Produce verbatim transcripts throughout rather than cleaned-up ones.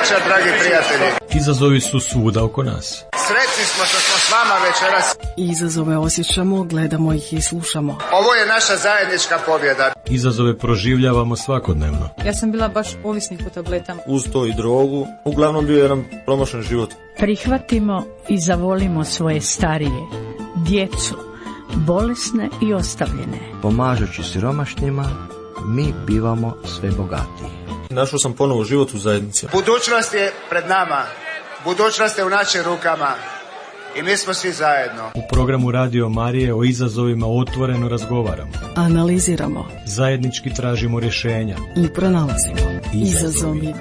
večer, dragi prijatelji. Izazovi su svuda oko nas. Sretni smo što smo s vama večeras. Izazove osjećamo, gledamo ih i slušamo. Ovo je naša zajednička pobjeda. Izazove proživljavamo svakodnevno. Ja sam bila baš ovisnik o tabletama. Uz to i drogu. Uglavnom bio je jedan promašen život. Prihvatimo i zavolimo svoje starije, djecu, bolesne i ostavljene. Pomažući siromašnima, mi bivamo sve bogatiji. Našao sam ponovo život u zajednici. Budućnost je pred nama. Budućnost je u našim rukama. I mi smo svi zajedno. U programu Radio Marije o izazovima otvoreno razgovaramo. Analiziramo. Zajednički tražimo rješenja. I pronalazimo. Izazovi.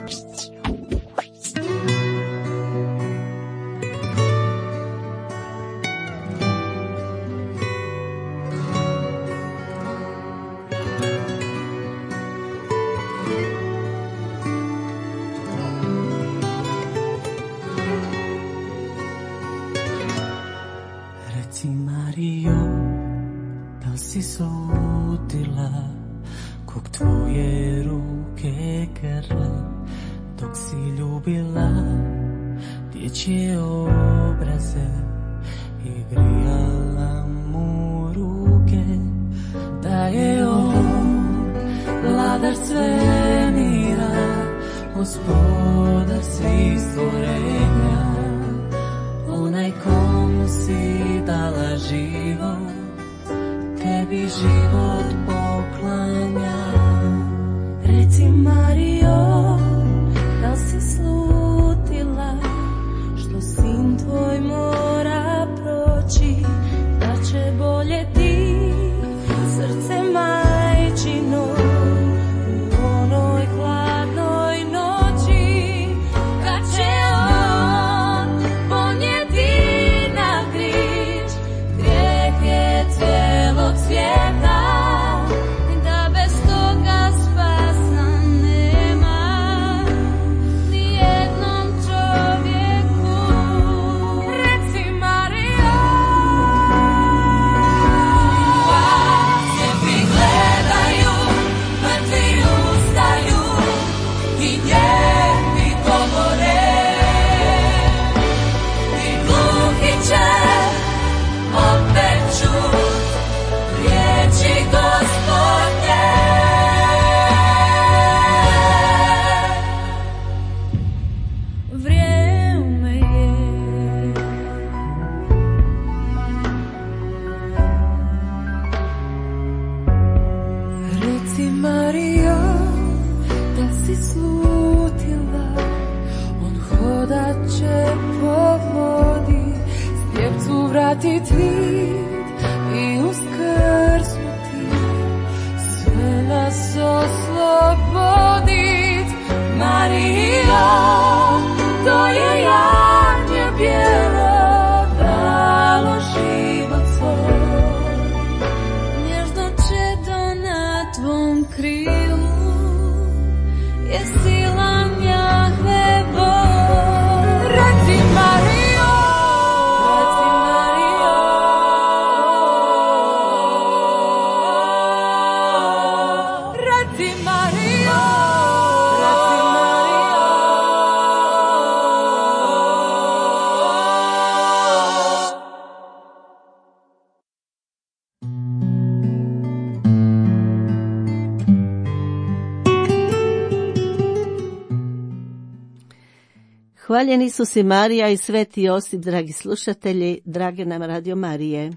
Hvaljen Isus i Marija i Sveti Josip, dragi slušatelji, drage nam Radio Marije.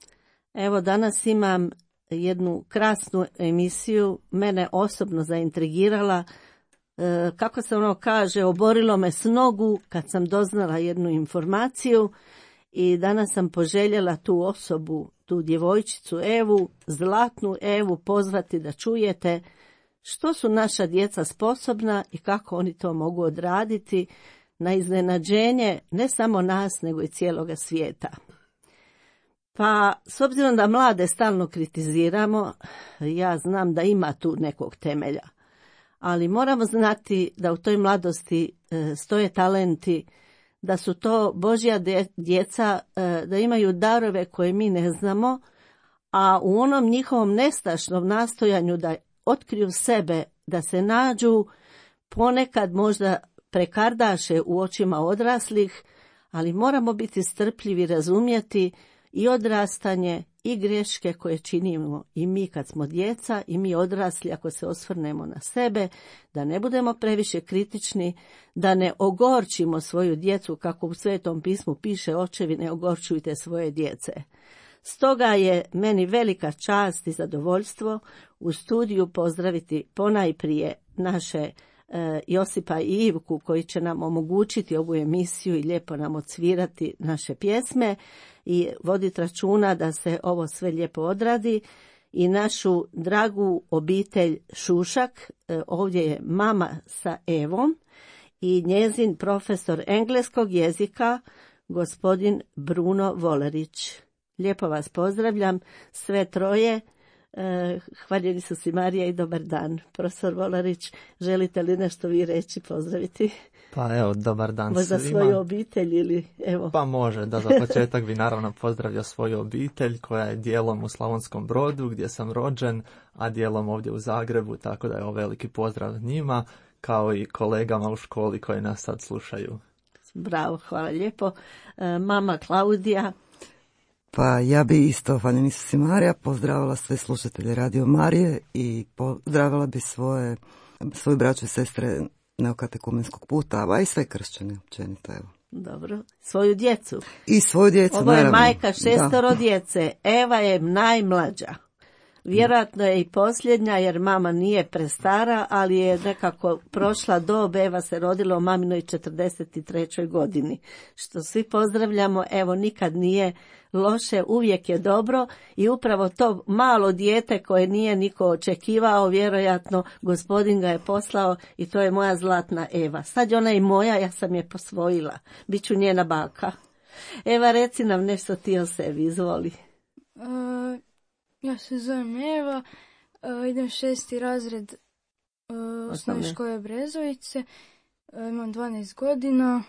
Evo, danas imam jednu krasnu emisiju, mene osobno zaintrigirala, e, kako se ono kaže, oborilo me s nogu kad sam doznala jednu informaciju i danas sam poželjela tu osobu, tu djevojčicu Evu, zlatnu Evu, pozvati da čujete što su naša djeca sposobna i kako oni to mogu odraditi na iznenađenje ne samo nas, nego i cijeloga svijeta. Pa, s obzirom da mlade stalno kritiziramo, ja znam da ima tu nekog temelja. Ali moramo znati da u toj mladosti e, stoje talenti, da su to Božja djeca, e, da imaju darove koje mi ne znamo, a u onom njihovom nestašnom nastojanju da otkriju sebe, da se nađu, ponekad možda prekardaše u očima odraslih, ali moramo biti strpljivi, razumjeti i odrastanje i greške koje činimo i mi kad smo djeca i mi odrasli ako se osvrnemo na sebe, da ne budemo previše kritični, da ne ogorčimo svoju djecu kako u Svetom pismu piše očevi ne ogorčujte svoje djece. Stoga je meni velika čast i zadovoljstvo u studiju pozdraviti ponajprije naše e, Josipa i Ivku koji će nam omogućiti ovu emisiju i lijepo nam odsvirati naše pjesme i voditi računa da se ovo sve lijepo odradi. I našu dragu obitelj Šušak, e, ovdje je mama sa Evom i njezin profesor engleskog jezika, gospodin Bruno Volerić. Lijepo vas pozdravljam, sve troje. E, hvaljeni su si Marija i dobar dan. Profesor Volerić, želite li nešto vi reći, pozdraviti? Pa evo, dobar dan Možda svima. svoju obitelj ili evo. Pa može, da za početak bi naravno pozdravio svoju obitelj koja je dijelom u Slavonskom Brodu gdje sam rođen, a dijelom ovdje u Zagrebu, tako da je ovo veliki pozdrav njima, kao i kolegama u školi koji nas sad slušaju. Bravo, hvala lijepo. E, mama Klaudija. Pa ja bi isto, hvaljeni su si Marija, pozdravila sve slušatelje Radio Marije i pozdravila bi svoje, svoju braću i sestre neokatekumenskog puta, a i sve kršćane općenito, evo. Dobro, svoju djecu. I svoju djecu, Ovo je naravno. majka šestoro djece, Eva je najmlađa. Vjerojatno je i posljednja jer mama nije prestara, ali je nekako prošla dob, Eva se rodila u maminoj četrdeset trećoj godini. Što svi pozdravljamo, evo nikad nije loše, uvijek je dobro i upravo to malo dijete koje nije niko očekivao, vjerojatno gospodin ga je poslao i to je moja zlatna Eva. Sad je ona i moja, ja sam je posvojila, bit ću njena baka. Eva, reci nam nešto ti o sebi, izvoli. Uh... Ja se zovem Eva, uh, idem šesti razred uh, osnovne škole Brezovice, uh, imam dvanaest godina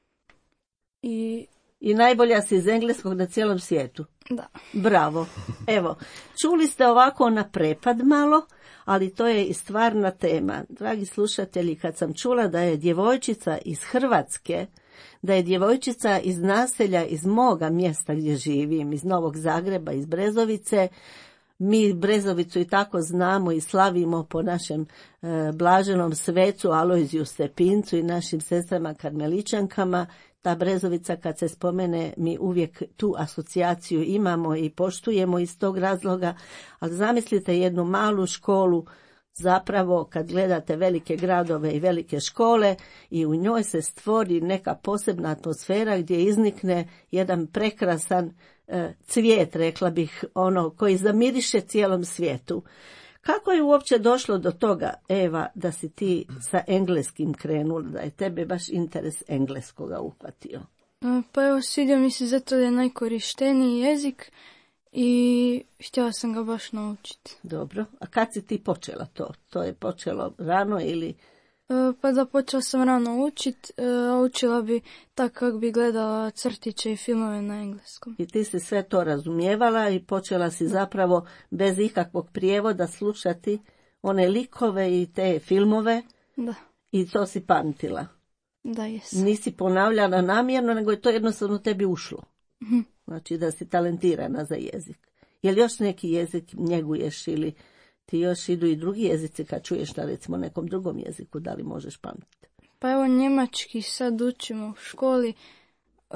i... I najbolja si iz engleskog na cijelom svijetu. Da. Bravo. Evo, čuli ste ovako na prepad malo, ali to je i stvarna tema. Dragi slušatelji, kad sam čula da je djevojčica iz Hrvatske, da je djevojčica iz naselja, iz moga mjesta gdje živim, iz Novog Zagreba, iz Brezovice, mi Brezovicu i tako znamo i slavimo po našem e, blaženom svecu Alojziju Stepincu i našim sestrama karmeličankama. Ta Brezovica kad se spomene mi uvijek tu asocijaciju imamo i poštujemo iz tog razloga, ali zamislite jednu malu školu, zapravo kad gledate velike gradove i velike škole i u njoj se stvori neka posebna atmosfera gdje iznikne jedan prekrasan e, cvijet, rekla bih, ono koji zamiriše cijelom svijetu. Kako je uopće došlo do toga, Eva, da si ti sa engleskim krenula, da je tebe baš interes engleskoga uhvatio? Pa evo, svidio mi se zato da je najkorišteniji jezik i htjela sam ga baš naučiti. Dobro, a kad si ti počela to? To je počelo rano ili... Pa da, počela sam rano učiti, a učila bi tako kako bi gledala crtiće i filmove na engleskom. I ti si sve to razumijevala i počela si zapravo bez ikakvog prijevoda slušati one likove i te filmove. Da. I to si pamtila. Da, jesam. Nisi ponavljala namjerno, nego je to jednostavno tebi ušlo. Mhm. Znači da si talentirana za jezik. Je li još neki jezik njeguješ ili ti još idu i drugi jezici kad čuješ na recimo nekom drugom jeziku, da li možeš pamtiti? Pa evo, njemački sad učimo u školi uh,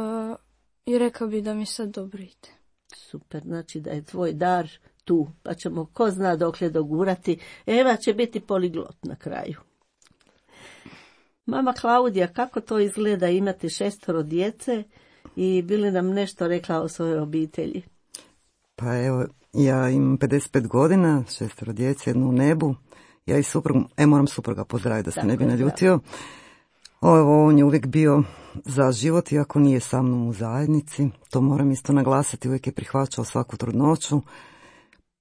i rekao bi da mi sad dobro ide. Super, znači da je tvoj dar tu, pa ćemo ko zna dokle dogurati. Eva će biti poliglot na kraju. Mama Klaudija, kako to izgleda imati šestoro djece i bi li nam nešto rekla o svojoj obitelji? Pa evo, ja imam pedeset pet godina, šestoro djece, jednu u nebu. Ja i suprug, e moram supruga pozdraviti da se ne bi naljutio. Ovo, on je uvijek bio za život, iako nije sa mnom u zajednici. To moram isto naglasiti, uvijek je prihvaćao svaku trudnoću.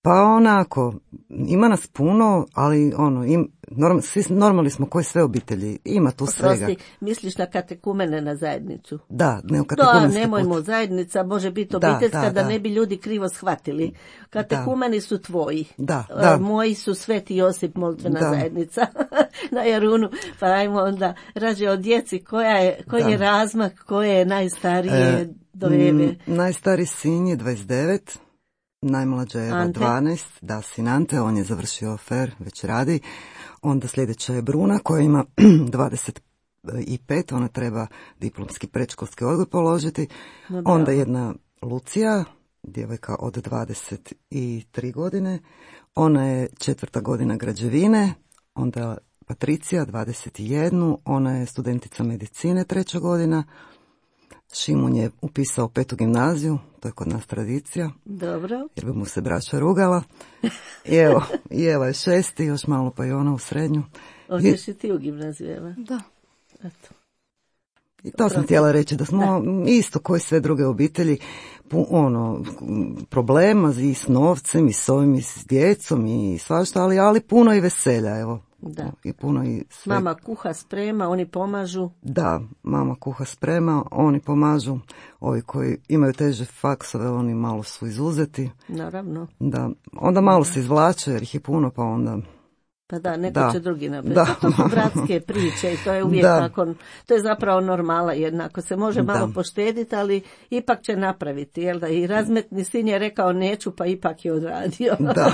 Pa onako, ima nas puno, ali ono, im, norm, svi normalni smo koji sve obitelji, ima tu svega. Prosti, misliš na katekumene na zajednicu? Da, ne u katekumenski Da, nemojmo, put. Zajednica može biti obiteljska da, da, da, da ne bi ljudi krivo shvatili. Katekumeni da. Su tvoji. Da, da. Moji su Sveti Josip molitvena da. zajednica na Jarunu, pa ajmo onda rađe o djeci, koja je, koji da. je razmak, koje je najstarije e, do Eve? Najstariji sin je dvadeset devet. Najmlađa je Eva dvanaest, da, sin Ante, on je završio fer, već radi. Onda sljedeća je Bruna koja ima dvadeset pet, ona treba diplomski predškolski odgoj položiti. No, onda jedna Lucija, djevojka od dvadeset tri godine, ona je četvrta godina građevine. Onda Patricija, dvadeset jedan, ona je studentica medicine, treća godina. Šimun je upisao petu gimnaziju, to je kod nas tradicija. Dobro. Jer bi mu se braća rugala. I evo, i Eva je šesti, još malo pa i ona u srednju. Hoćeš i ti u gimnaziju, Eva? Da. Eto. I to sam htjela reći, da smo da. isto koji sve druge obitelji, ono, problema i s novcem, i s ovim, i s djecom, i svašta, ali, ali puno i veselja, evo. Da. I puno i sve. Mama kuha, sprema, oni pomažu. Da, mama kuha, sprema, oni pomažu. Ovi koji imaju teže faksove, oni malo su izuzeti. Naravno. Da, onda malo se izvlače jer ih je puno, pa onda... Pa da, neko da. će drugi napraviti. To su bratske priče i to je uvijek da. nakon, to je zapravo normala jednako. Se može malo da. poštediti, ali ipak će napraviti, jel da? I razmetni sin je rekao neću, pa ipak je odradio. Da.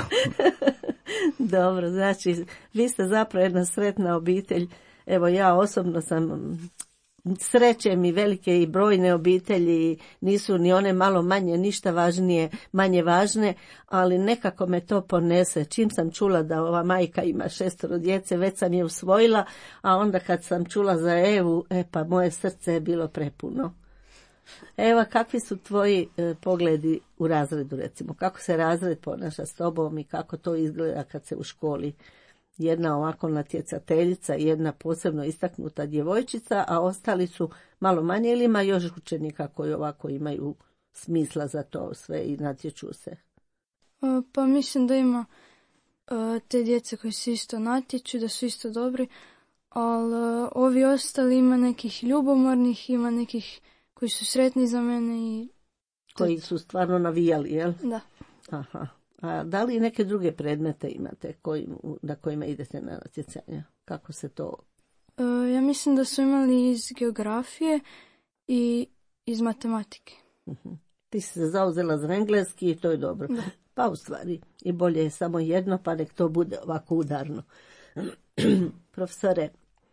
Dobro, znači, vi ste zapravo jedna sretna obitelj. Evo, ja osobno sam sreće mi velike i brojne obitelji, nisu ni one malo manje, ništa važnije, manje važne, ali nekako me to ponese. Čim sam čula da ova majka ima šestoro djece, već sam je usvojila, a onda kad sam čula za Evu, e pa moje srce je bilo prepuno. Eva, kakvi su tvoji e, pogledi u razredu, recimo? Kako se razred ponaša s tobom i kako to izgleda kad se u školi? Jedna ovako natjecateljica, jedna posebno istaknuta djevojčica, a ostali su malo manje, ili ima još učenika koji ovako imaju smisla za to sve i natječu se? Pa mislim da ima te djece koji se isto natječu, da su isto dobri, ali ovi ostali ima nekih ljubomornih, ima nekih koji su sretni za mene i... Koji su stvarno navijali, jel? Da. Aha. A da li neke druge predmete imate koji, na kojima idete na natjecanja? Kako se to... E, ja mislim da su imali iz geografije i iz matematike. Uh-huh. Ti si se zauzela za engleski i to je dobro. Da. Pa u stvari i bolje je samo jedno, pa nek to bude ovako udarno. Profesore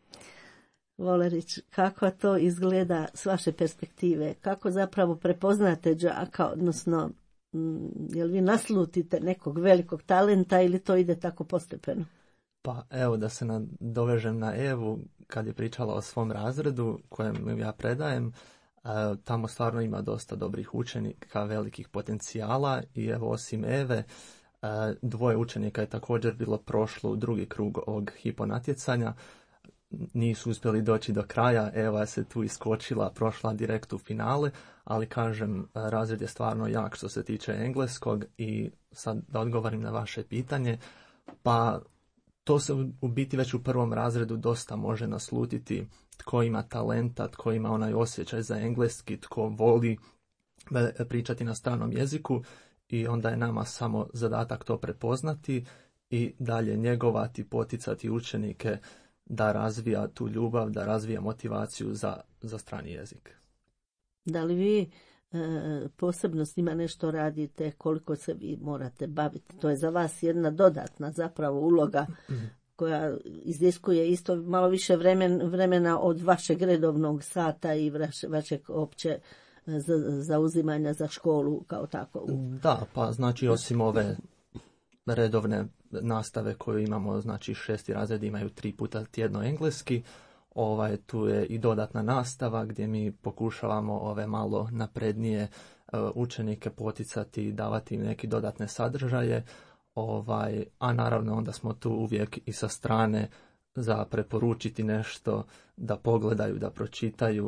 Volerić, kako to izgleda s vaše perspektive? Kako zapravo prepoznate đaka, odnosno jel vi naslutite nekog velikog talenta ili to ide tako postepeno? Pa evo da se nadovežem na Evu kad je pričala o svom razredu kojem ja predajem. Tamo stvarno ima dosta dobrih učenika, velikih potencijala i evo osim Eve dvoje učenika je također bilo prošlo u drugi krug ovog hipo natjecanja. Nisu uspjeli doći do kraja, Eva se tu iskočila, prošla direkt u finale, ali kažem, razred je stvarno jak što se tiče engleskog i sad da odgovorim na vaše pitanje, pa to se u biti već u prvom razredu dosta može naslutiti tko ima talenta, tko ima onaj osjećaj za engleski, tko voli pričati na stranom jeziku i onda je nama samo zadatak to prepoznati i dalje njegovati, poticati učenike da razvija tu ljubav, da razvija motivaciju za, za strani jezik. Da li vi e, posebno s njima nešto radite, koliko se vi morate baviti? To je za vas jedna dodatna zapravo uloga koja iziskuje isto malo više vremen, vremena od vašeg redovnog sata i vaše, vašeg opće zauzimanja za školu kao tako. Da, pa znači osim ove redovne nastave koju imamo, znači šesti razred imaju tri puta tjedno engleski, ovaj, tu je i dodatna nastava gdje mi pokušavamo ove malo naprednije uh, učenike poticati i davati im neke dodatne sadržaje, ovaj, a naravno onda smo tu uvijek i sa strane za preporučiti nešto, da pogledaju, da pročitaju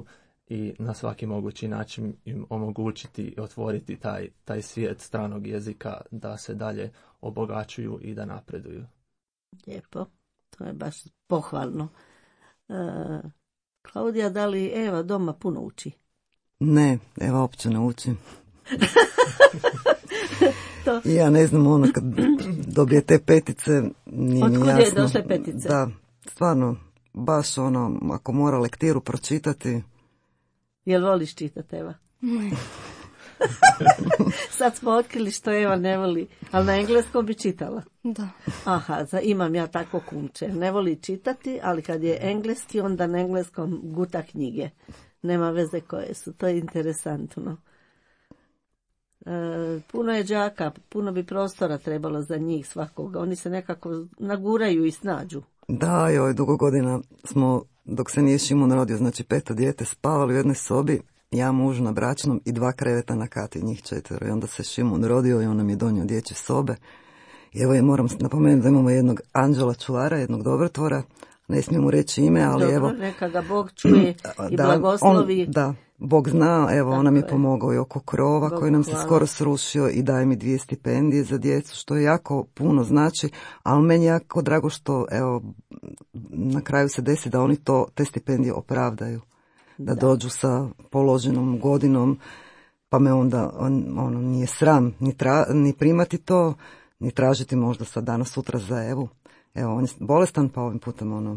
i na svaki mogući način im omogućiti i otvoriti taj, taj svijet stranog jezika da se dalje obogaćuju i da napreduju. Lijepo, to je baš pohvalno. E, Klaudija, da li Eva doma puno uči? Ne, Eva uopće ne uči. To. Ja ne znam, ono kad dobije te petice, nije mi jasno. Otkud je došle petice? Da, stvarno, baš ono, ako mora lektiru pročitati. Jel voliš čitati, Eva? Ne. Sad smo otkrili što Eva ne voli, ali na engleskom bi čitala. Da. Aha, za, imam ja tako kumče. Ne voli čitati, ali kad je engleski, onda na engleskom guta knjige. Nema veze koje su, to je interesantno. E, puno je đaka, puno bi prostora trebalo za njih svakoga. Oni se nekako naguraju i snađu. Da, joj, dugo godina smo, dok se nije Šimon rodio, znači peto dijete, spavali u jednoj sobi, ja, muž na bračnom i dva kreveta na kati, njih četvero. I onda se Šimon rodio i on nam je donio dječje sobe. I evo je, moram napomenuti da imamo jednog anđela čuvara, jednog dobrotvora, ne smijem mu reći ime, ali dobro, evo... neka ga Bog čuje i da, blagoslovi. On, da, Bog zna, evo, Tako on nam je je. pomogao i oko krova Bogu koji nam se hvala. skoro srušio i daje mi dvije stipendije za djecu, što je jako puno znači, ali meni je jako drago što, evo, na kraju se desi da oni to, te stipendije opravdaju, da, Da. dođu sa položenom godinom, pa me onda, on, ono, nije sram ni, tra, ni primati to, ni tražiti možda sad danas sutra za Evu. Evo, on je bolestan, pa ovim putem, ono,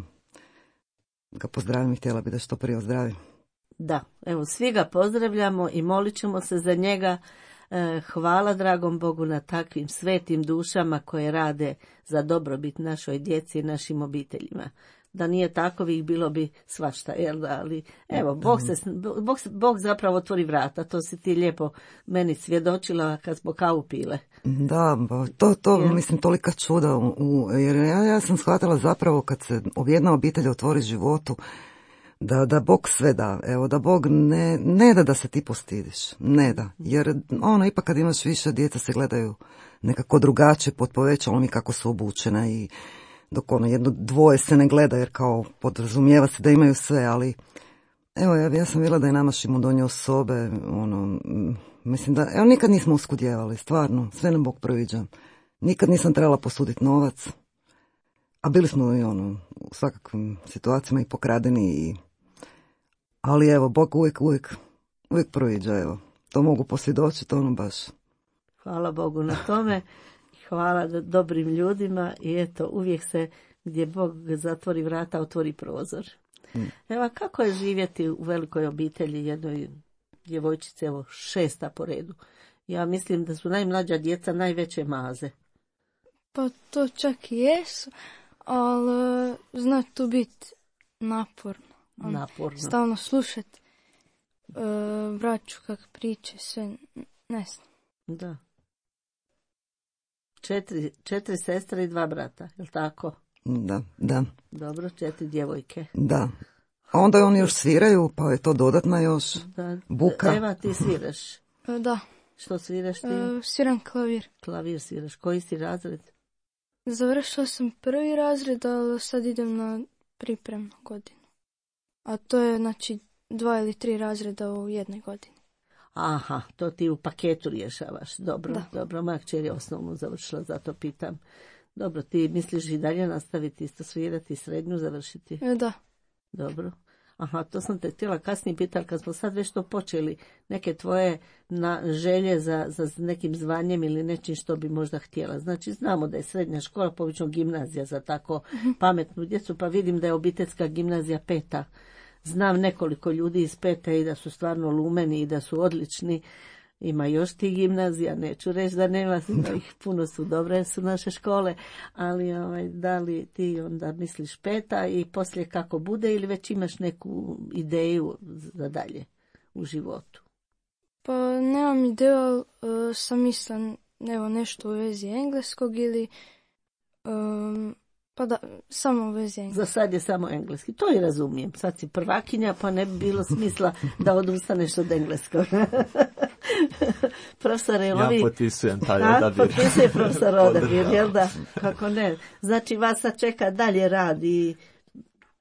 ga pozdravim i htjela bi da što prije ozdravi. Da, evo svi ga pozdravljamo i molit ćemo se za njega. E, hvala dragom Bogu na takvim svetim dušama koje rade za dobrobit našoj djeci i našim obiteljima. Da nije takovih, bilo bi svašta, jel da? Ali evo, Bog, se, Bog, Bog zapravo otvori vrata, to si ti lijepo meni svjedočila kad smo kavu pile. Da, to, to Jer... mislim, tolika čuda, u, u, jer ja, ja sam shvatila zapravo kad se jedna obitelj otvori životu, da, da Bog sve da, evo, da Bog ne, ne da da se ti postidiš, ne da, jer ono, ipak kad imaš više, djeca se gledaju nekako drugačije pod povećalom i kako su obučena i dok ono, jedno dvoje se ne gleda jer kao podrazumijeva se da imaju sve, ali evo, ja, ja sam vidjela da je nama Šimon donio sobe, ono, mislim da, evo, nikad nismo uskudjevali, stvarno, sve nam Bog proviđa. Nikad nisam trebala posuditi novac, a bili smo i ono, u svakakvim situacijama i pokradeni, i, ali evo, Bog uvijek, uvijek, uvijek proviđa, evo, to mogu posvjedočiti, ono baš. Hvala Bogu na tome, hvala dobrim ljudima i eto, uvijek se gdje Bog zatvori vrata, otvori prozor. Mm. Evo, kako je živjeti u velikoj obitelji, jednoj djevojčici, evo, šesta po redu? Ja mislim da su najmlađa djeca najveće maze. Pa to čak i jesu, ali zna tu biti naporno. On, naporno. Stalno slušat uh, braću kak priče, sve, ne znam. Da. Četiri, četiri sestre i dva brata, je li tako? Da, da. Dobro, četiri djevojke. Da. A onda oni još sviraju, pa je to dodatna još da. buka. Eva, ti sviraš? Da. Što sviraš ti? Uh, sviram klavir. Klavir sviraš. Koji si razred? Završila sam prvi razred, ali sad idem na pripremnu godinu. A to je, znači, dva ili tri razreda u jednoj godini. Aha, to ti u paketu rješavaš. Dobro, da. Dobro. Moja kćer je osnovnu završila, zato pitam. Dobro, ti misliš i dalje nastaviti isto svirati, srednju završiti? E, da. Dobro. Aha, to sam te htjela kasnije pitati, kad smo sad već to počeli, neke tvoje na želje za, za nekim zvanjem ili nečim što bi možda htjela. Znači, znamo da je srednja škola, povično gimnazija za tako pametnu djecu, pa vidim da je obiteljska gimnazija peta. Znam nekoliko ljudi iz pete i da su stvarno lumeni i da su odlični. Ima još ti gimnazija, neću reći da nema, ima ih puno, su dobre su naše škole, ali ovaj, da li ti onda misliš peta i poslije kako bude ili već imaš neku ideju za dalje u životu? Pa nemam ideju, ali uh, sam mislim evo, nešto u vezi engleskog ili um, pa da, samo u vezi engleskog. Za sad je samo engleski, to i razumijem. Sad si prvakinja, pa ne bi bilo smisla da odustaneš od engleskog. Profesore, ja ovi... potpisujem taj odabir. Potpisuje profesor odabir, jel da? Kako ne? Znači vas sad čeka dalje rad i...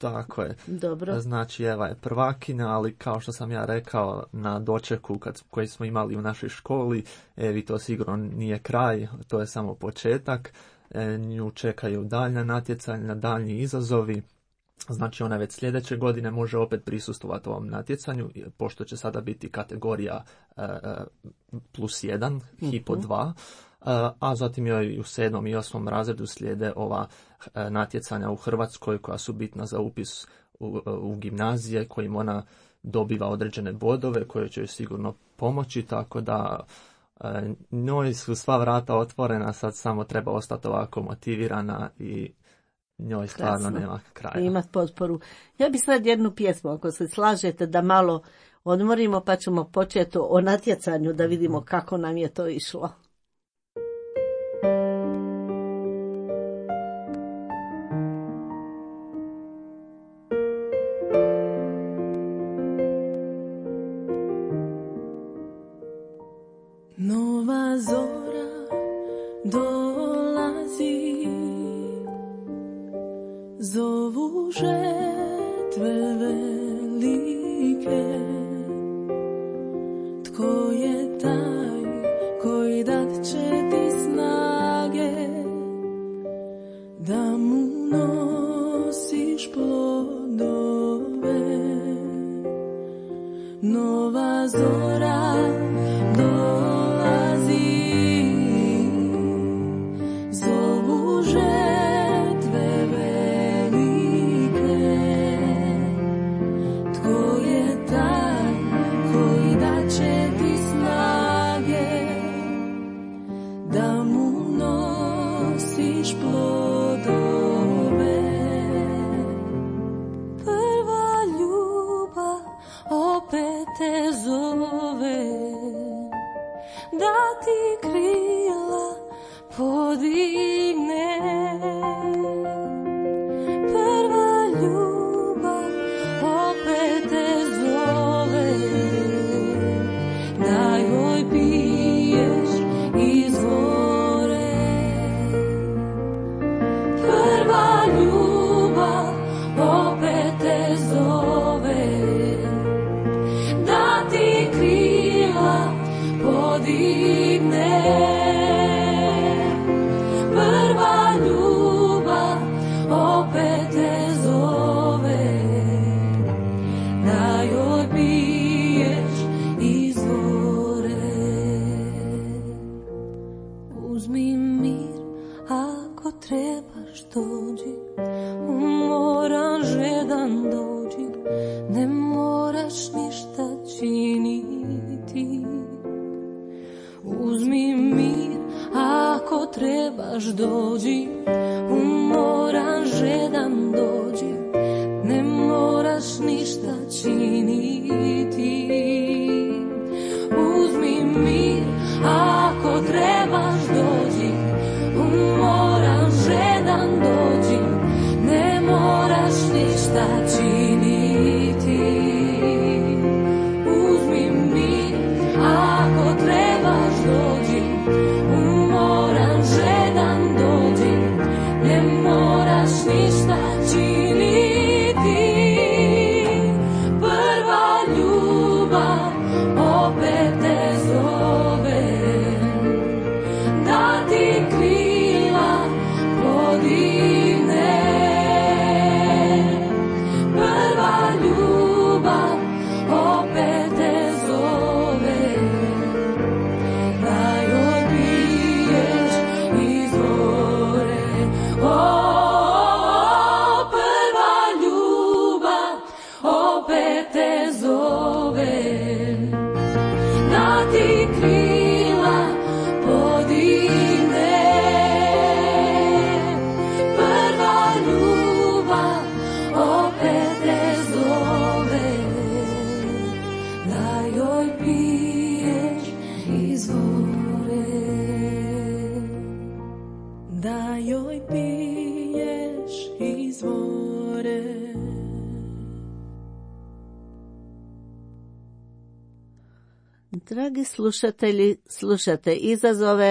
Tako je. Dobro. Znači Eva je prvakina, ali kao što sam ja rekao na dočeku kad, koji smo imali u našoj školi, Evi to sigurno nije kraj, to je samo početak. E, nju čekaju daljnja natjecanja, daljnji izazovi. Znači ona već sljedeće godine može opet prisustvovati ovom natjecanju, pošto će sada biti kategorija e, plus jedan, hipo dva, a zatim joj u sedmom i osmom razredu slijede ova natjecanja u Hrvatskoj koja su bitna za upis u, u gimnazije, kojim ona dobiva određene bodove koje će joj sigurno pomoći, tako da njoj su sva vrata otvorena, sad samo treba ostati ovako motivirana i njoj stvarno Krasno. Nema kraja. Imat potporu. Ja bi sad jednu pjesmu, ako se slažete, da malo odmorimo, pa ćemo početi o natjecanju da vidimo kako nam je to išlo. Nova zora dolazi, zovu žetve velike. Tko je taj koji dat će ti snage da mu nosiš plodove? Nova zora dolazi, zovu žetve velike. Tko je taj koji daće ti snage da mu nosiš plodove? Prva ljubav opet te zove, da ti krila podigne. Prva ljubav opet te zove, da joj piješ iz vore. Prva ljubav opet te zove, da ti krila podigne. Prva ljubav opet te zove, da joj piješ iz vore. Uzmi mir ako trebaš dođi, umoran žedan dođi, ne moraš ništa činiti. Uzmi mir ako trebaš dođi, umoran žedan dođi, ne moraš ništa činiti. Uzmi mir ako trebaš dođi, umoran žedan dođi, ne moraš ništa činiti. Uzmi mir ako trebaš dođi, umoran žedan dođi, ne moraš ništa činiti. Prva ljubav opet te zove, da ti krila podigne. Prva ljubav opet te zove, da joj piješ iz vore. O, prva ljubav opet te zove, da ti krila podigne. Prva ljubav opet te zove, da joj piješ iz vore. Da joj piješ iz vore. Dragi slušatelji, slušate izazove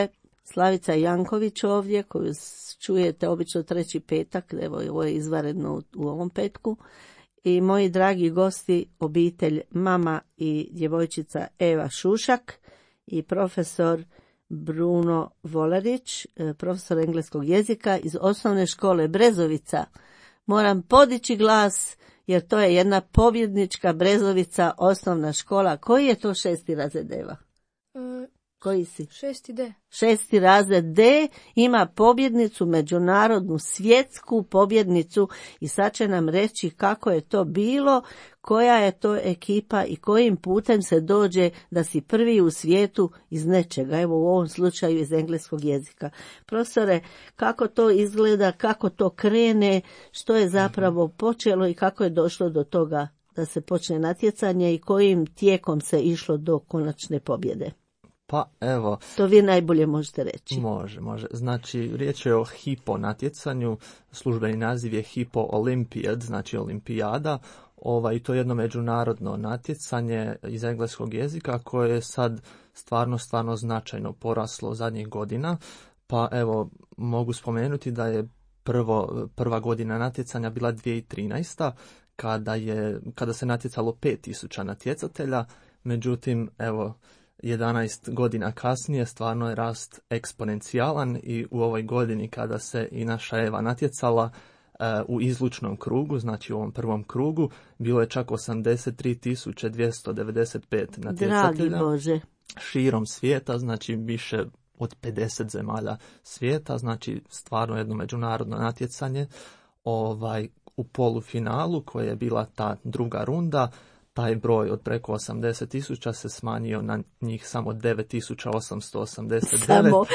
Slavica Janković ovdje, koju čujete obično treći petak, evo ovo je izvanredno u ovom petku. I moji dragi gosti, obitelj mama i djevojčica Eva Šušak i profesor Bruno Volarić, profesor engleskog jezika iz osnovne škole Brezovica. Moram podići glas jer to je jedna pobjednička Brezovica osnovna škola. Koji je to šesti razred, Eva? Uh, Koji si? Šesti D. Šesti razred D ima pobjednicu, međunarodnu svjetsku pobjednicu i sad će nam reći kako je to bilo, koja je to ekipa i kojim putem se dođe da si prvi u svijetu iz nečega, evo u ovom slučaju iz engleskog jezika. Profesore, kako to izgleda, kako to krene, što je zapravo počelo i kako je došlo do toga da se počne natjecanje i kojim tijekom se išlo do konačne pobjede? Pa evo. To vi najbolje možete reći. Može, može. Znači, riječ je o hipo natjecanju, službeni naziv je Hipo Olympiad, znači olimpijada. Ovaj, to je jedno međunarodno natjecanje iz engleskog jezika koje je sad stvarno, stvarno značajno poraslo zadnjih godina. Pa evo, mogu spomenuti da je prvo, prva godina natjecanja bila dvije tisuće trinaesta. Kada, je, kada se natjecalo pet tisuća natjecatelja, međutim, evo, jedanaest godina kasnije stvarno je rast eksponencijalan i u ovoj godini kada se i naša Eva natjecala uh, u izlučnom krugu, znači u ovom prvom krugu, bilo je čak osamdeset tri tisuće dvjesto devedeset pet natjecatelja. Dragi Bože. Širom svijeta, znači više od pedeset zemalja svijeta, znači stvarno jedno međunarodno natjecanje. Ovaj, u polufinalu koja je bila ta druga runda, taj broj od preko osamdeset tisuća se smanjio na njih samo devet tisuća osamsto osamdeset devet. Samo.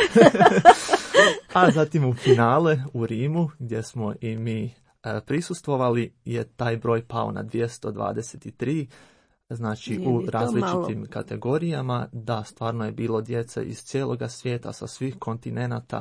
A zatim u finale u Rimu, gdje smo i mi e, prisustvovali, je taj broj pao na dvjesto dvadeset tri. Znači Nije u različitim malo. kategorijama, da, stvarno je bilo djece iz cijeloga svijeta, sa svih kontinenata.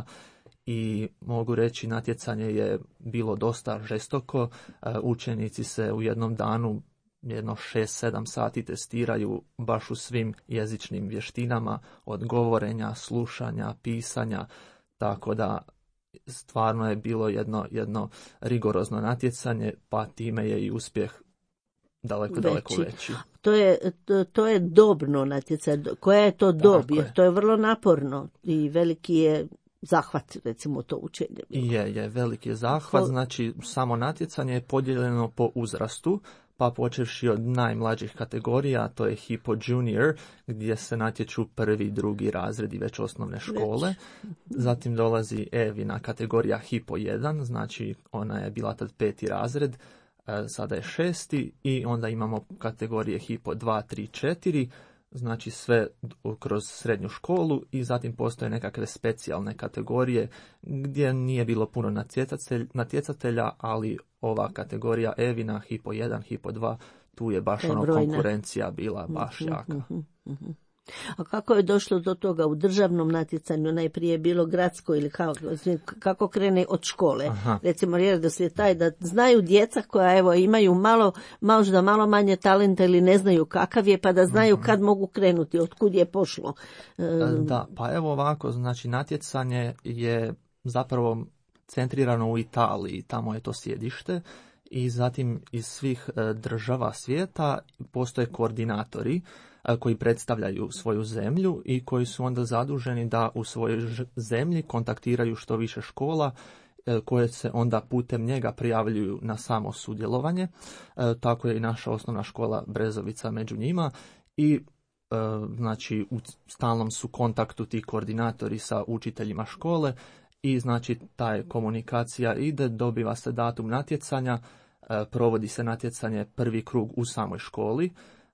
I mogu reći, natjecanje je bilo dosta žestoko. E, učenici se u jednom danu jedno šest sedam sati testiraju baš u svim jezičnim vještinama, od govorenja, slušanja, pisanja, tako da stvarno je bilo jedno, jedno rigorozno natjecanje, pa time je i uspjeh daleko, veći. daleko veći. To je, to, to je dobno natjecanje. Koja je to dob? Jer to je vrlo naporno i veliki je zahvat, recimo, to učenje. Je, je, veliki je zahvat, to... znači samo natjecanje je podijeljeno po uzrastu, pa počevši od najmlađih kategorija, to je Hipo Junior, gdje se natječu prvi, drugi razredi već osnovne škole. Već. Zatim dolazi Evina kategorija Hipo jedan, znači ona je bila tad peti razred, sada je šesti, i onda imamo kategorije Hipo dva, tri, četiri, znači sve kroz srednju školu, i zatim postoje nekakve specijalne kategorije gdje nije bilo puno natjecatelja, ali ova kategorija Evina, Hipo jedan, Hipo dva, tu je baš ono konkurencija bila baš jaka. Uh-huh, uh-huh. A kako je došlo do toga u državnom natjecanju? Najprije je bilo gradsko ili kako, kako krene od škole? Aha. Recimo, jer da je taj da znaju djeca koja evo imaju malo, možda malo manje talenta ili ne znaju kakav je, pa da znaju uh-huh. kad mogu krenuti, otkud je pošlo. Um, da, pa evo ovako, znači natjecanje je zapravo centrirano u Italiji, tamo je to sjedište, i zatim iz svih država svijeta postoje koordinatori koji predstavljaju svoju zemlju i koji su onda zaduženi da u svojoj zemlji kontaktiraju što više škola koje se onda putem njega prijavljuju na samo sudjelovanje. Tako je i naša osnovna škola Brezovica među njima, i znači u stalnom su kontaktu ti koordinatori sa učiteljima škole, i znači ta komunikacija ide, dobiva se datum natjecanja, provodi se natjecanje prvi krug u samoj školi,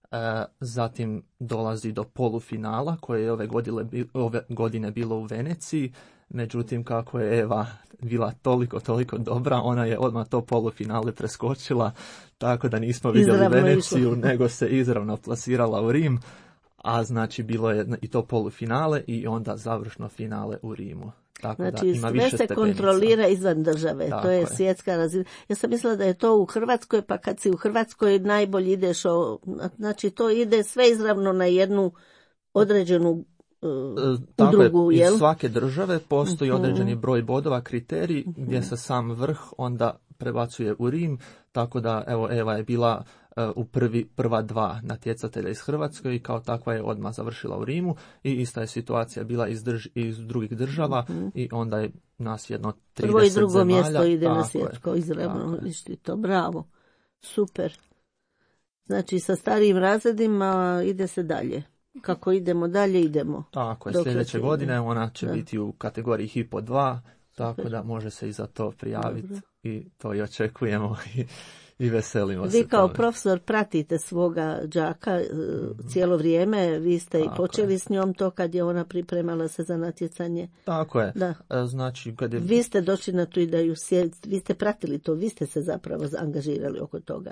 zatim dolazi do polufinala koje je ove godine, ove godine bilo u Veneciji, međutim kako je Eva bila toliko, toliko dobra, ona je odmah to polufinale preskočila, tako da nismo vidjeli izravno Veneciju, išlo. Nego se izravno plasirala u Rim, a znači bilo je i to polufinale i onda završno finale u Rimu. Tako znači, da ima sve više se stepenica. kontrolira izvan države, Tako to je, je svjetska razina. Ja sam mislila da je to u Hrvatskoj, pa kad si u Hrvatskoj najbolje ideš, o, znači to ide sve izravno na jednu određenu uh, Tako udrugu, je, jel? iz svake države postoji Uh-huh. određeni broj bodova, kriterij, Uh-huh. gdje se sam vrh onda prebacuje u Rim, tako da evo Eva je bila uh, u prvi, prva dva natjecatelja iz Hrvatske i kao takva je odmah završila u Rimu i ista je situacija bila iz, drž, iz drugih država uh-huh. i onda je nas jedno trideset Prvo i drugo zemalja. mjesto ide Tako na je. svjetsko izravno, to bravo, super. Znači sa starijim razredima ide se dalje. Kako idemo dalje, idemo. Tako je, Dokle sljedeće se godine ide. ona će Da. biti u kategoriji Hipo dva, tako da može se i za to prijaviti. Dobro. I to i očekujemo i, i veselimo Vi se kao tome. profesor pratite svoga đaka uh, cijelo vrijeme, vi ste i Tako počeli je. s njom to kad je ona pripremala se za natjecanje. Tako je. Da. E, Znači, kad je... Vi ste došli na tu ideju, vi ste pratili to, vi ste se zapravo angažirali oko toga.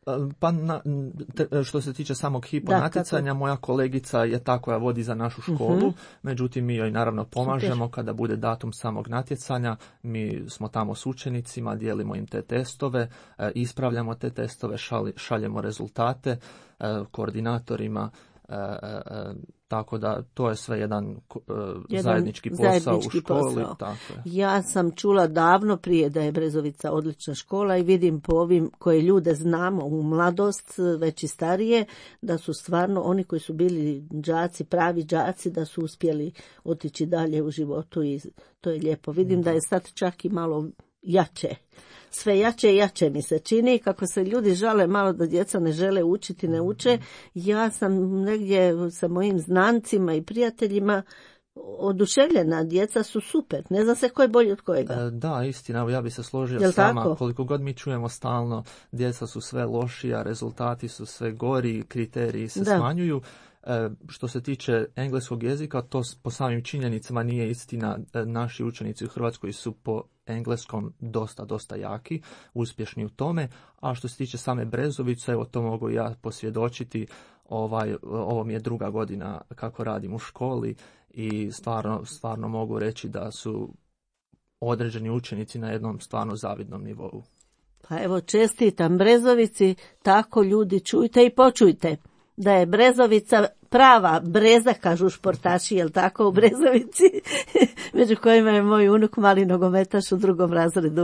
Pa na, te, što se tiče samog hipo Da, natjecanja, kako? moja kolegica je ta koja vodi za našu školu, Uh-huh. međutim mi joj naravno pomažemo Super. kada bude datum samog natjecanja, mi smo tamo s učenicima, dijelimo im te testove, e, ispravljamo te testove, šali, šaljemo rezultate e, koordinatorima, e, e, tako da to je sve jedan, e, Jedan zajednički posao zajednički u školi. posao. Tako je. Ja sam čula davno prije da je Brezovica odlična škola i vidim po ovim koje ljude znamo u mladost, već i starije, da su stvarno oni koji su bili đaci, pravi đaci, da su uspjeli otići dalje u životu i to je lijepo. Vidim da je sad čak i malo jače. Sve jače i jače mi se čini, kako se ljudi žale malo da djeca ne žele učiti, ne uče. Ja sam negdje sa mojim znancima i prijateljima oduševljena, djeca su super, ne znam se ko je bolji od kojega. E, Da, istina, evo ja bi se složio Jel s vama, tako? koliko god mi čujemo stalno, djeca su sve lošija, rezultati su sve gori, kriteriji se Da. smanjuju. E, što se tiče engleskog jezika, to s- po samim činjenicama nije istina. E, naši učenici u Hrvatskoj su po engleskom dosta, dosta jaki, uspješni u tome, a što se tiče same Brezovice, evo to mogu ja posvjedočiti, ovaj, ovo mi je druga godina kako radim u školi i stvarno, stvarno mogu reći da su određeni učenici na jednom stvarno zavidnom nivou. Pa evo čestitam Brezovici, tako ljudi čujte i počujte da je Brezovica prava breza, kažu športaši, jel tako, u Brezovici, među kojima je moj unuk mali nogometaš u drugom razredu.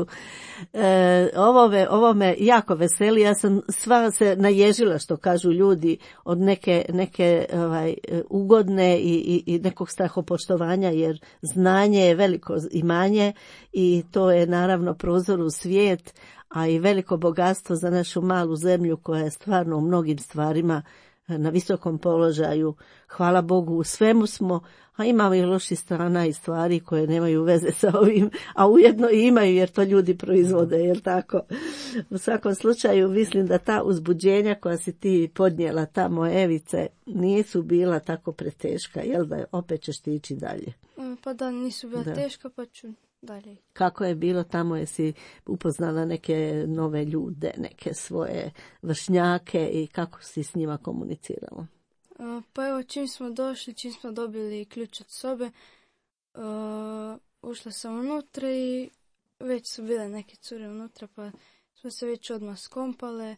E, ovo, me, ovo me jako veseli, ja sam sva se naježila, što kažu ljudi, od neke, neke ovaj, ugodne i, i, i nekog strahopoštovanja, jer znanje je veliko imanje i to je naravno prozor u svijet, a i veliko bogatstvo za našu malu zemlju koja je stvarno u mnogim stvarima na visokom položaju. Hvala Bogu, u svemu smo, a imamo i loših strana i stvari koje nemaju veze sa ovim, a ujedno i imaju jer to ljudi proizvode, jel tako? U svakom slučaju mislim da ta uzbuđenja koja si ti podnijela tamo, Evice, nisu bila tako preteška, jel da opet ćeš ti ići dalje? Pa da, nisu bila Da. teška, pa ću dalje. Kako je bilo tamo, jesi upoznala neke nove ljude, neke svoje vršnjake i kako si s njima komunicirala? Uh, Pa evo, čim smo došli, čim smo dobili ključ od sobe, uh, ušla sam unutra i već su bile neke cure unutra, pa smo se već odmah skompale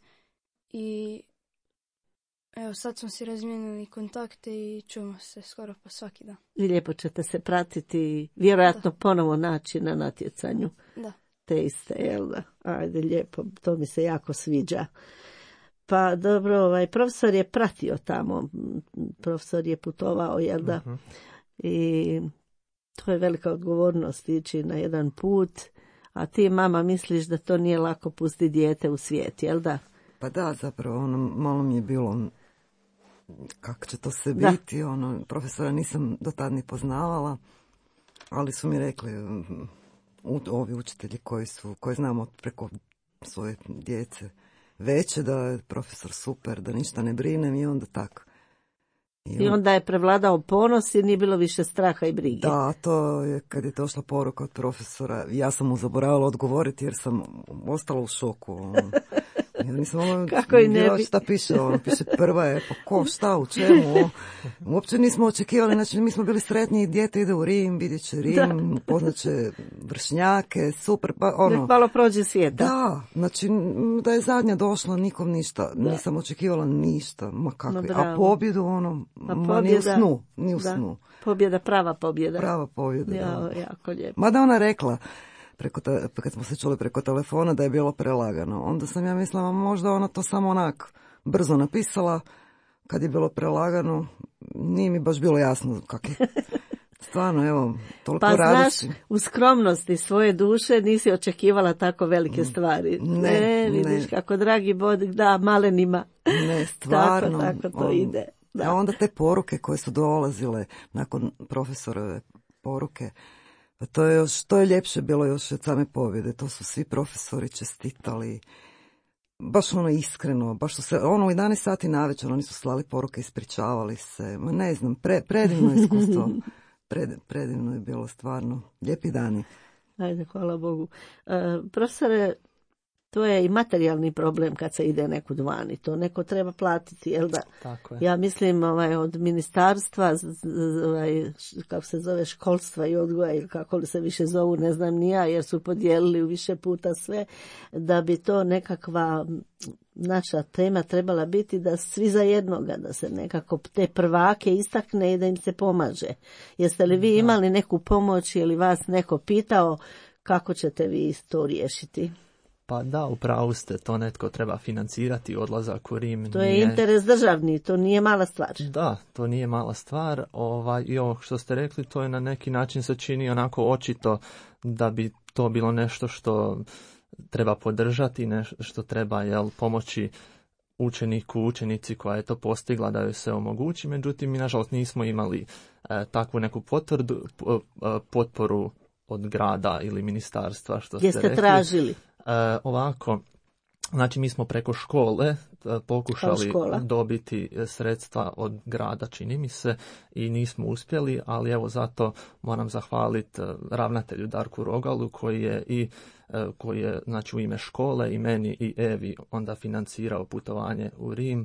i evo, sad smo si razmijenili kontakte i čujemo se skoro pa svaki dan. I lijepo ćete se pratiti i vjerojatno ponovo naći na natjecanju. Da. Te iste, jel da? Ajde, lijepo, to mi se jako sviđa. Pa dobro, ovaj profesor je pratio tamo, profesor je putovao, jel da? Mhm. I to je velika odgovornost ići na jedan put, a ti, mama, misliš da to nije lako pustiti dijete u svijet, jel da? Pa da, zapravo, ono, malo mi je bilo kako će to sve Da. biti, ono, profesora nisam do tad ni poznavala, ali su mi rekli u, ovi učitelji koji su, koji znamo preko svoje djece veće, da je profesor super, da ništa ne brinem i onda tako. I onda je prevladao ponos i nije bilo više straha i brige. Da, to je kad je došla poruka od profesora, ja sam mu zaboravila odgovoriti jer sam ostala u šoku. Ono. Ja nisam ono, Kako i ne bi. Šta piše, ono, piše prva je, pa ko, šta, u čemu, o, uopće nismo očekivali, znači mi smo bili sretni, dijete ide u Rim, vidjet će Rim, poznaće vršnjake, super, pa ono. Nek malo prođe svijeta. Da, znači da je zadnja došla, nikom ništa, da. Nisam očekivala ništa, ma kakve, no, a pobjedu ono, ma, ma ni u snu, ni u da. snu. Pobjeda, prava pobjeda. Prava pobjeda, ja, da. Jako lijepo. Mada ona rekla, preko te, kad smo se čuli preko telefona, da je bilo prelagano. Onda sam ja mislila, možda ona to samo onak brzo napisala, kad je bilo prelagano, nije mi baš bilo jasno kak je. Stvarno, evo, toliko pa radosti. Znaš, u skromnosti svoje duše nisi očekivala tako velike stvari. Ne, ne vidiš ne. kako dragi Bog da malenima. Ne, stvarno. Tako, tako to on, ide. Da. A onda te poruke koje su dolazile nakon profesorove poruke, pa to je još, to je ljepše bilo još od same pobjede. To su svi profesori čestitali. Baš ono iskreno, baš su se, ono u jedanaest sati navečer oni su slali poruke, ispričavali se. Ma ne znam, pre, predivno iskustvo. Pred, predivno je bilo stvarno. Lijepi dani. Ajde, hvala Bogu. E, profesore, to je i materijalni problem kad se ide nekud vani. To neko treba platiti, jel da? Tako je. Ja mislim ovaj, od ministarstva, ovaj, kako se zove, školstva i odgoja, ili kako li se više zovu, ne znam ni ja, jer su podijelili u više puta sve, da bi to nekakva naša tema trebala biti da svi za jednoga, da se nekako te prvake istakne i da im se pomaže. Jeste li vi imali neku pomoć ili vas neko pitao kako ćete vi to riješiti? Pa da, upravo ste, to netko treba financirati, odlazak u Rim. To nije... je interes državni, to nije mala stvar. Da, to nije mala stvar. Ovaj, i ovo što ste rekli, to je na neki način se čini onako očito da bi to bilo nešto što treba podržati, nešto što treba jel, pomoći učeniku, učenici koja je to postigla da joj se omogući. Međutim, mi nažalost nismo imali e, takvu neku potvrdu, potporu od grada ili ministarstva. Što Gdje ste, ste rekli. tražili? E, ovako, znači mi smo preko škole pokušali dobiti sredstva od grada, čini mi se, i nismo uspjeli, ali evo zato moram zahvaliti ravnatelju Darku Rogalu koji je i koji je znači u ime škole i meni i Evi onda financirao putovanje u Rim,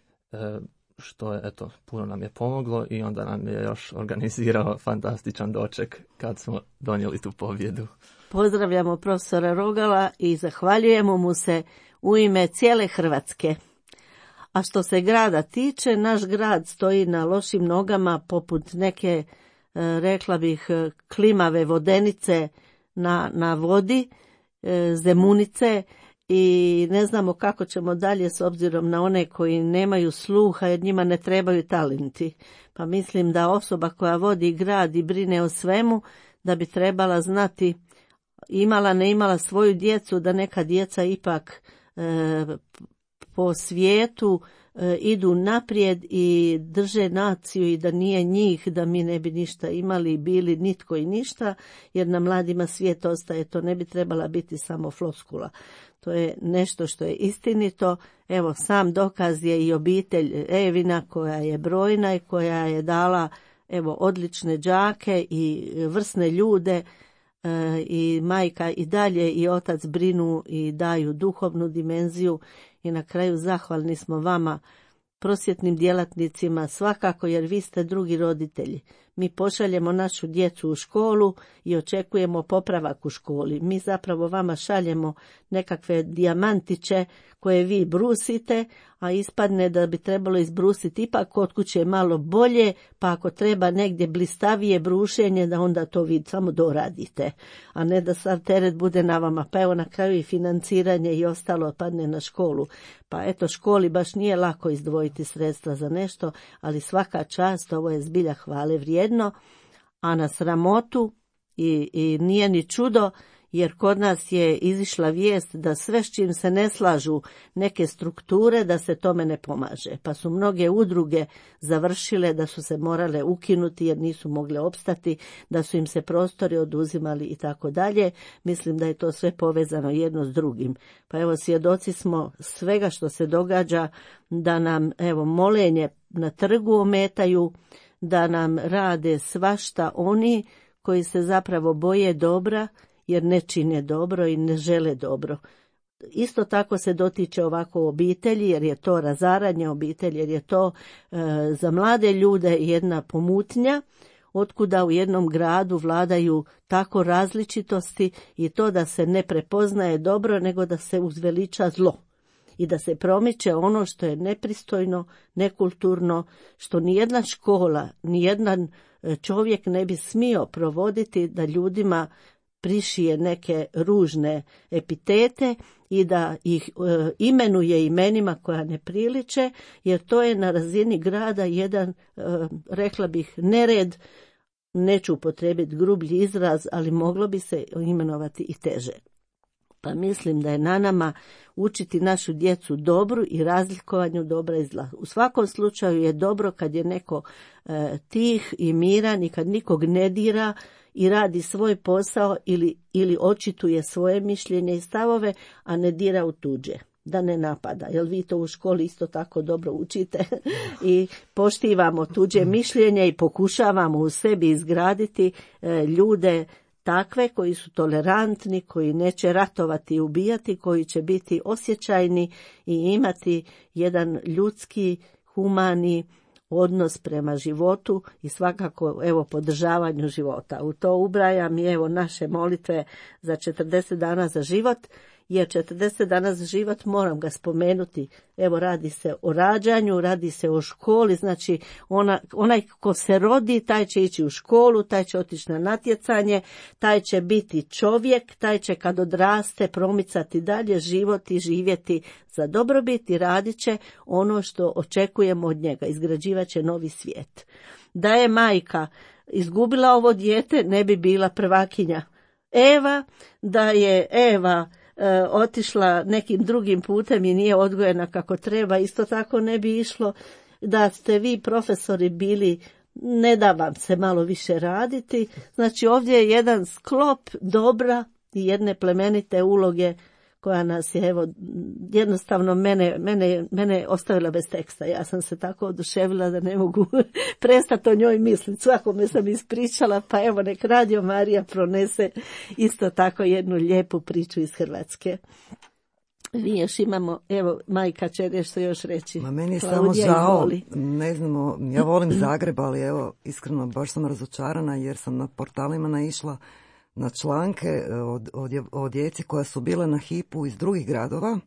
što je, eto, puno nam je pomoglo i onda nam je još organizirao fantastičan doček kad smo donijeli tu pobjedu. Pozdravljamo profesora Rogala i zahvaljujemo mu se u ime cijele Hrvatske. A što se grada tiče, naš grad stoji na lošim nogama poput neke, rekla bih, klimave vodenice na, na vodi, zemunice, i ne znamo kako ćemo dalje s obzirom na one koji nemaju sluha jer njima ne trebaju talenti. Pa mislim da osoba koja vodi grad i brine o svemu, da bi trebala znati, imala ne imala svoju djecu, da neka djeca ipak e, po svijetu e, idu naprijed i drže naciju i da nije njih, da mi ne bi ništa imali, bili nitko i ništa, jer na mladima svijet ostaje. To ne bi trebala biti samo floskula. To je nešto što je istinito. Evo, sam dokaz je i obitelj Evina koja je brojna i koja je dala evo odlične đake i vrsne ljude, e, i majka i dalje i otac brinu i daju duhovnu dimenziju i na kraju zahvalni smo vama, prosvjetnim djelatnicima, svakako jer vi ste drugi roditelji. Mi pošaljemo našu djecu u školu i očekujemo popravak u školi. Mi zapravo vama šaljemo nekakve dijamantiće koje vi brusite, a ispadne da bi trebalo izbrusiti ipak kod kuće malo bolje, pa ako treba negdje blistavije brušenje, da onda to vi samo doradite, a ne da sav teret bude na vama. Pa evo na kraju i financiranje i ostalo padne na školu. Pa eto, školi baš nije lako izdvojiti sredstva za nešto, ali svaka čast, ovo je zbilja hvale vrijedno, a na sramotu i, i nije ni čudo, jer kod nas je izišla vijest da sve s čim se ne slažu neke strukture, da se tome ne pomaže. Pa su mnoge udruge završile, da su se morale ukinuti jer nisu mogle opstati, da su im se prostori oduzimali i tako dalje. Mislim da je to sve povezano jedno s drugim. Pa evo, svjedoci smo svega što se događa, da nam evo molenje na trgu ometaju, da nam rade svašta oni koji se zapravo boje dobra, jer ne čine dobro i ne žele dobro. Isto tako se dotiče ovako obitelji, jer je to razaranje obitelji, jer je to e, za mlade ljude jedna pomutnja, otkuda u jednom gradu vladaju tako različitosti i to da se ne prepoznaje dobro, nego da se uzveliča zlo i da se promiče ono što je nepristojno, nekulturno, što nijedna škola, nijedan čovjek ne bi smio provoditi, da ljudima prišije neke ružne epitete i da ih e, imenuje imenima koja ne priliče, jer to je na razini grada jedan, e, rekla bih, nered. Neću upotrijebiti grublji izraz, ali moglo bi se imenovati i teže. Pa mislim da je na nama učiti našu djecu dobru i razlikovanju dobra i zla. U svakom slučaju je dobro kad je neko e, tih i miran i kad nikog ne dira i radi svoj posao ili, ili očituje svoje mišljenje i stavove, a ne dira u tuđe, da ne napada. Jer vi to u školi isto tako dobro učite i poštivamo tuđe mišljenje i pokušavamo u sebi izgraditi e, ljude takve koji su tolerantni, koji neće ratovati i ubijati, koji će biti osjećajni i imati jedan ljudski, humani odnos prema životu i svakako evo podržavanju života. U to ubrajam i evo naše molitve za četrdeset dana za život, jer četrdeset dana za život moram ga spomenuti. Evo radi se o rađanju, radi se o školi, znači ona, onaj ko se rodi, taj će ići u školu, taj će otići na natjecanje, taj će biti čovjek, taj će kad odraste promicati dalje život i živjeti za dobrobit i radit će ono što očekujemo od njega, izgrađivat će novi svijet. Da je majka izgubila ovo dijete, ne bi bila prvakinja Eva, da je Eva E, otišla nekim drugim putem i nije odgojena kako treba, isto tako ne bi išlo. Da ste vi profesori bili, ne da vam se malo više raditi. Znači ovdje je jedan sklop dobra i jedne plemenite uloge koja nas je, evo, jednostavno mene, mene, mene ostavila bez teksta. Ja sam se tako oduševila da ne mogu prestati o njoj misliti. Svakome sam ispričala, pa evo nek Radio Marija pronese isto tako jednu lijepu priču iz Hrvatske. Mi još imamo, evo, majka će nešto još reći. Ma meni je Klaudija, samo žao, izvoli. ne znamo, ja volim Zagreb, ali evo, iskreno, baš sam razočarana jer sam na portalima naišla na članke od, od, o djeci koja su bile na hipu iz drugih gradova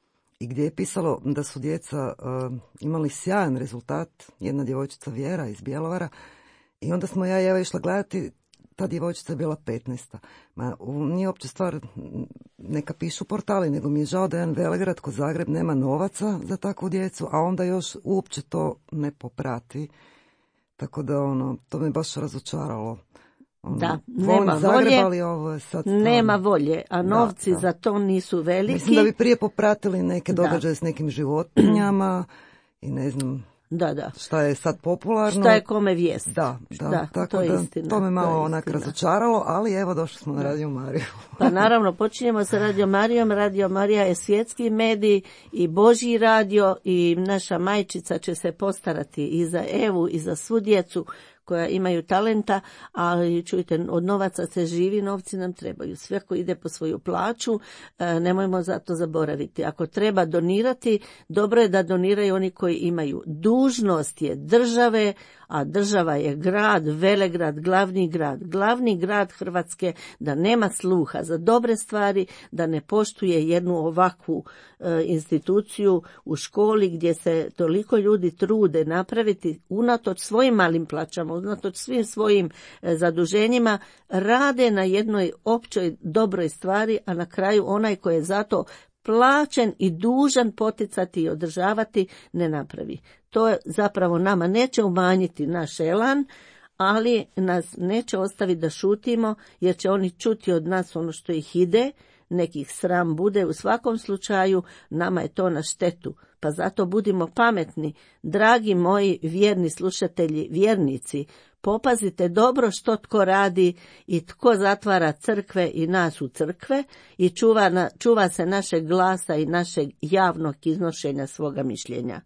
i gdje je pisalo da su djeca uh, imali sjajan rezultat, jedna djevojčica Vjera iz Bjelovara, i onda smo ja i Eva išla gledati, ta djevojčica je bila petnaesta. Ma, u, nije uopće stvar neka pišu portali, nego mi je žao da jedan velegrad ko Zagreb nema novaca za takvu djecu, a onda još uopće to ne poprati. Tako da ono, to me baš razočaralo. Ono, da, nema Zagreb, volje, ovo je sad nema volje, a novci da, da. za to nisu veliki. Mislim da bi prije popratili neke događaje s nekim životinjama i ne znam da, da. šta je sad popularno. Šta je kome vijest. Da, da, da tako to je da istina. To me malo to onak razočaralo, ali evo došli smo na Radio Mariju. Pa naravno, počinjemo sa Radio Marijom. Radio Marija je svjetski medij i Božji radio i naša majčica će se postarati i za Evu i za svu djecu koja imaju talenta, ali čujte, od novaca se živi, novci nam trebaju. Sve ko ide po svoju plaću, nemojmo zato zaboraviti. Ako treba donirati, dobro je da doniraju oni koji imaju. Dužnost je države, a država je grad, velegrad, glavni grad. Glavni grad Hrvatske da nema sluha za dobre stvari, da ne poštuje jednu ovakvu e, instituciju u školi gdje se toliko ljudi trude napraviti unatoč svojim malim plaćama, unatoč svim svojim e, zaduženjima, rade na jednoj općoj dobroj stvari, a na kraju onaj koji je zato plaćen i dužan poticati i održavati ne napravi. To zapravo nama neće umanjiti naš elan, ali nas neće ostaviti da šutimo, jer će oni čuti od nas ono što ih ide, nekih sram bude. U svakom slučaju nama je to na štetu, pa zato budimo pametni. Dragi moji vjerni slušatelji, vjernici, popazite dobro što tko radi i tko zatvara crkve i nas u crkve i čuva, na, čuva se našeg glasa i našeg javnog iznošenja svoga mišljenja.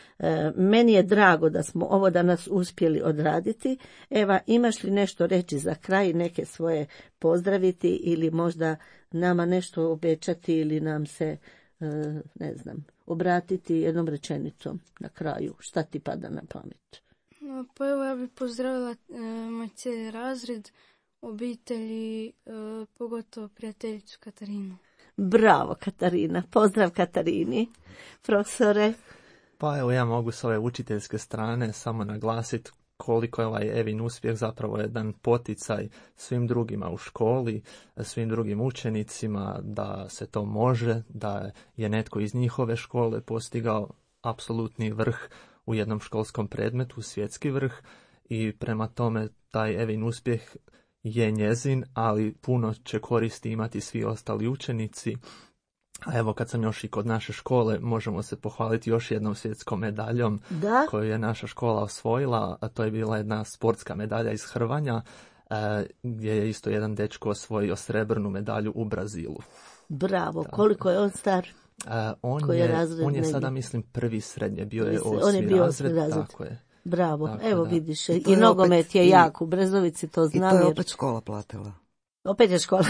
E, meni je drago da smo ovo danas uspjeli odraditi. Eva, imaš li nešto reći za kraj, neke svoje pozdraviti ili možda nama nešto obećati ili nam se, ne znam, obratiti jednom rečenicom na kraju. Šta ti pada na pamet? No, pa evo ja bih pozdravila e, moj cijeli razred, obitelji, e, pogotovo prijateljicu Katarinu. Bravo Katarina, pozdrav Katarini. Profesore? Pa evo ja mogu s ove učiteljske strane samo naglasiti koliko je ovaj Evin uspjeh zapravo jedan poticaj svim drugima u školi, svim drugim učenicima da se to može, da je netko iz njihove škole postigao apsolutni vrh u jednom školskom predmetu, svjetski vrh, i prema tome taj Evin uspjeh je njezin, ali puno će koristi imati svi ostali učenici. A evo kad sam još i kod naše škole, možemo se pohvaliti još jednom svjetskom medaljom da? koju je naša škola osvojila, a to je bila jedna sportska medalja iz hrvanja, e, gdje je isto jedan dečko osvojio srebrnu medalju u Brazilu. Bravo, tako. Koliko je on star? E, on, je, je on je sada, mislim, prvi srednje, bio je osmi on je bio razred, razred. Tako je. Bravo, tako evo da. vidiš, i, I nogomet je i, jak, u Brezovici to znam. I to je jer... opet škola platila. Opet je škola.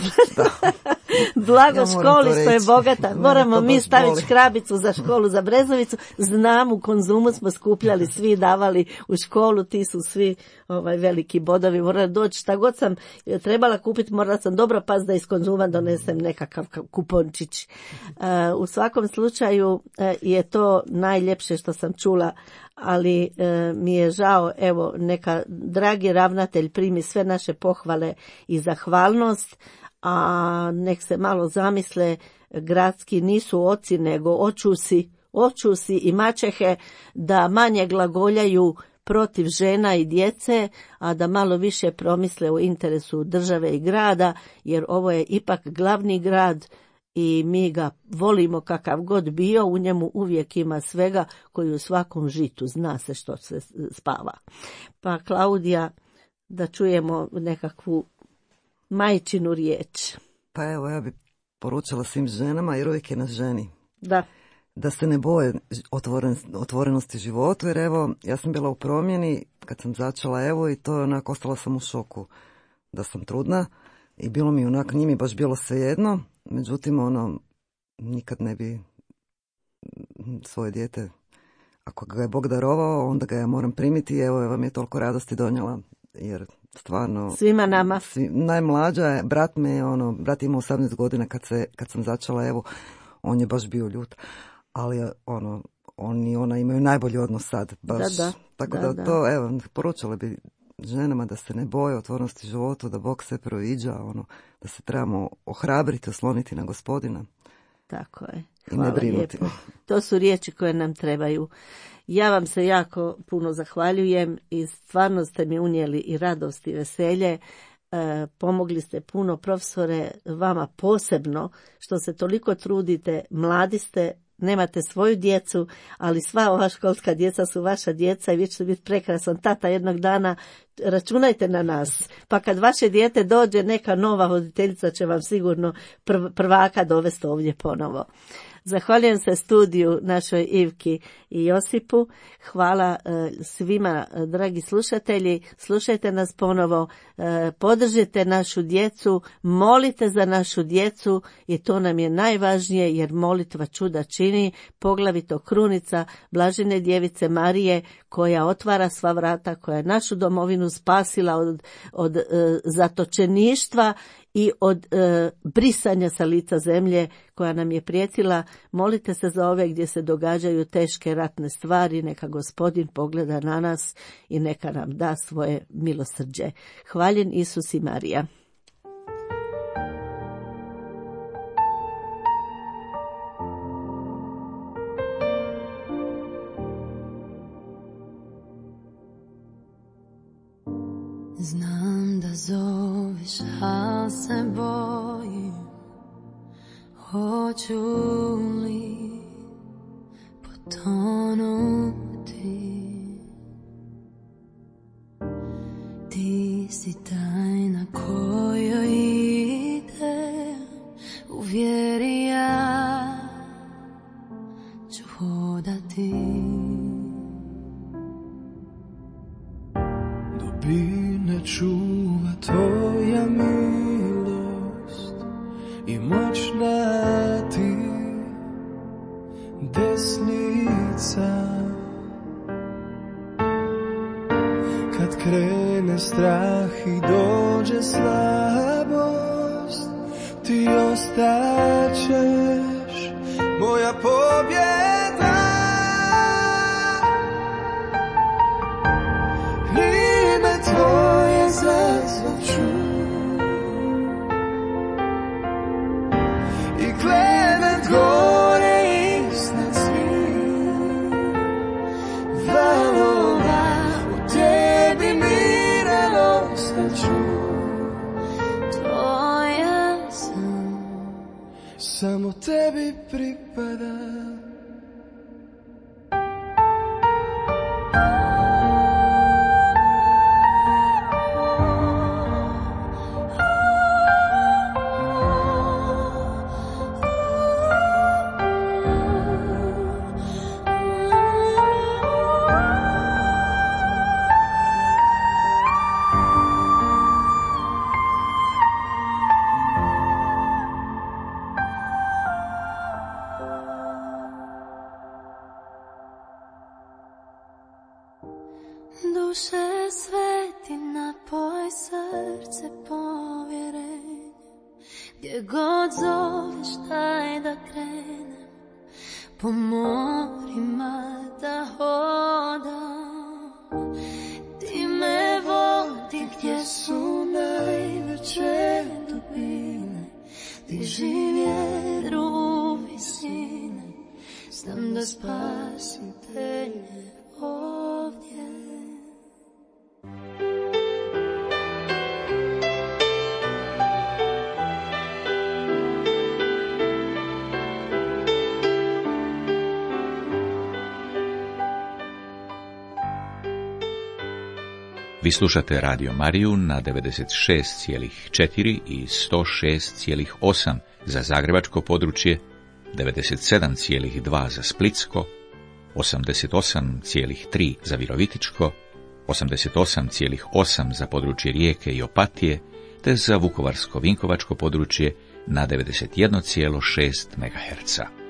Blago ja školi što je bogata. Moramo mi staviti škrabicu za školu za Brezovicu. Znam, u Konzumu smo skupljali, svi davali u školu, ti su svi ovaj, veliki bodovi. Morala doći, šta god sam trebala kupiti, morala sam dobro pas da iz Konzuma donesem nekakav kupončić. Uh, u svakom slučaju uh, je to najljepše što sam čula, ali e, mi je žao, evo, neka dragi ravnatelj primi sve naše pohvale i zahvalnost, a nek se malo zamisle, gradski nisu oci nego očusi, očusi i maćehe, da manje glagoljaju protiv žena i djece, a da malo više promisle o interesu države i grada, jer ovo je ipak glavni grad i mi ga volimo kakav god bio, u njemu uvijek ima svega, koji u svakom žitu zna se što se spava. Pa Klaudija, da čujemo nekakvu majčinu riječ. Pa evo, ja bih poručila svim ženama, jer uvijek je na ženi. Da. Da se ne boje otvoren, otvorenosti životu, jer evo, ja sam bila u promjeni kad sam začela, evo, i to onako ostala sam u šoku da sam trudna i bilo mi onako, njimi baš bilo svejedno. Međutim, ono, nikad ne bi svoje dijete, ako ga je Bog darovao, onda ga ja moram primiti. Evo, vam je toliko radosti donijela, jer stvarno... Svima nama. Svi, najmlađa je, brat me je, ono, brat ima osamnaest godina kad, se, kad sam začela, evo, on je baš bio ljut. Ali, ono, on i ona imaju najbolji odnos sad. Baš. Da, da. Tako da, da, da to, evo, poručila bi ženama da se ne boje otvornosti životu, da Bog sve proviđa, ono, da se trebamo ohrabriti, osloniti na Gospodina. Tako je. Hvala i ne brinuti. Lijepo. To su riječi koje nam trebaju. Ja vam se jako puno zahvaljujem i stvarno ste mi unijeli i radost i veselje. E, pomogli ste puno, profesore, vama posebno što se toliko trudite, mladi ste, nemate svoju djecu, ali sva ova školska djeca su vaša djeca i vi ćete biti prekrasan tata jednog dana. Računajte na nas. Pa kad vaše dijete dođe, neka nova voditeljica će vam sigurno prv, prvaka dovesti ovdje ponovo. Zahvaljujem se studiju našoj Ivki i Josipu. Hvala e, svima, dragi slušatelji. Slušajte nas ponovo, e, podržite našu djecu, molite za našu djecu i to nam je najvažnije, jer molitva čuda čini, poglavito krunica Blažene djevice Marije, koja otvara sva vrata, koja je našu domovinu spasila od, od e, zatočeništva i od e, brisanja sa lica zemlje koja nam je prijetila. Molite se za ove gdje se događaju teške ratne stvari, neka Gospodin pogleda na nas i neka nam da svoje milosrđe. Hvaljen Isus i Marija. Znam da zoveš, al se bojim, hoću li potonuti. Ti si tajna kojoj idem, u vjeri ja ću hodati. Dubine čuva tvoja milost i krene strah i dođe slabost, ti ostaćeš moja pobjeda. Ime tvoje zazvaću i klevet gore iznad svih valova. U tebi mira ostaću, tvoja sam, samo tebi pripada. Duše sveti, napoj srce povjerenje, gdje god zoveš daj da krenem, po morima da hodam. Ti me vodi gdje su najveće dubine, diži vjetru u visine, znam da spasitelj je ovdje. Vi slušate Radio Mariju na devedeset šest zarez četiri i sto šest zarez osam za zagrebačko područje, devedeset sedam zarez dva za splitsko, osamdeset osam zarez tri za virovitičko, osamdeset osam zarez osam za područje Rijeke i Opatije, te za vukovarsko-vinkovačko područje na devedeset jedan zarez šest megaherca.